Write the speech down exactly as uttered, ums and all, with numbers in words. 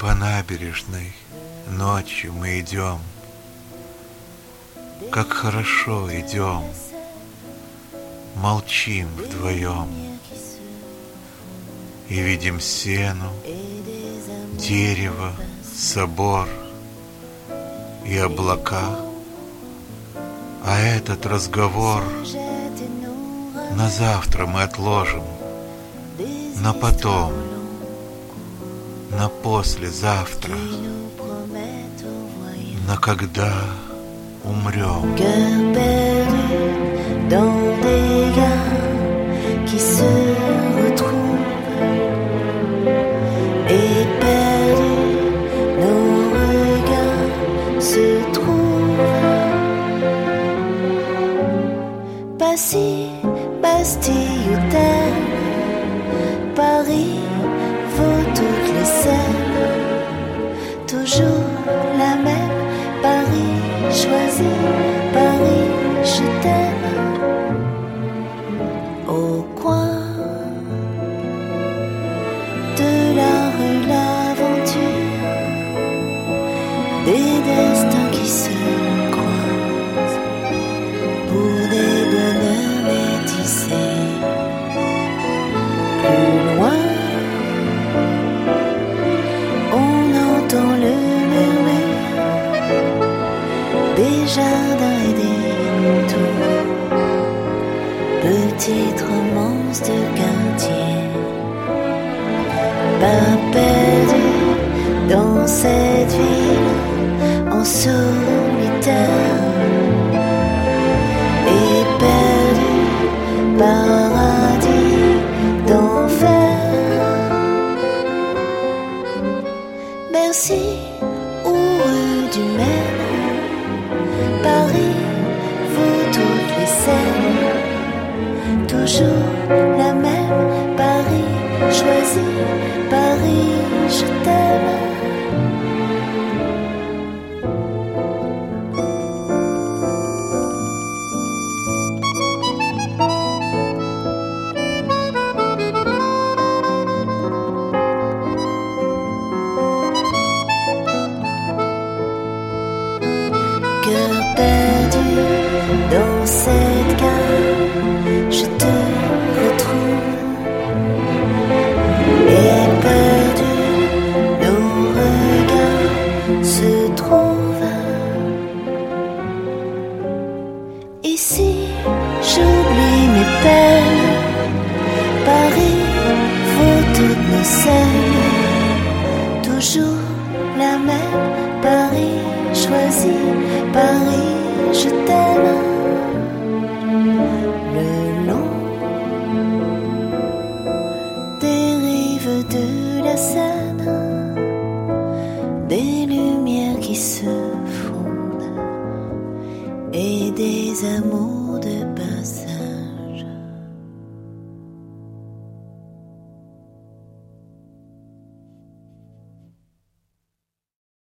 По набережной ночью мы идем, как хорошо идем, молчим вдвоем и видим сену, дерево, собор и облака. А этот разговор на завтра мы отложим, на потом, на послезавтра, на когда умрем. Cœur perdu dans des gars qui se retrouvent et perdu, nos regards se trouvent. Passy, Bastille, Hôtel, Paris vaut toutes les scènes, toujours la même. Paris choisi, Paris je t'aime. Au coin de la rue l'aventure, des destins qui se croisent pour des bonheurs métissés. Plus loin, on entend le murmure des jardins et des tours, petite romance de quartier, pas perdu dans cette ville en solitaire, et perdu paradis d'enfer. Bercy ou rue du Maine, Paris vaut toutes les scènes, toujours la même. Paris choisi, Paris je t'aime. Cœur perdu dans cette gare, je te retrouve et perdu, nos regards se trouvent. Ici, j'oublie mes peines, Paris vaut toutes nos scènes, toujours la même. Paris choisi, Paris je t'aime. Le long des rives de la Seine, des lumières qui se fondent et des amours de passage.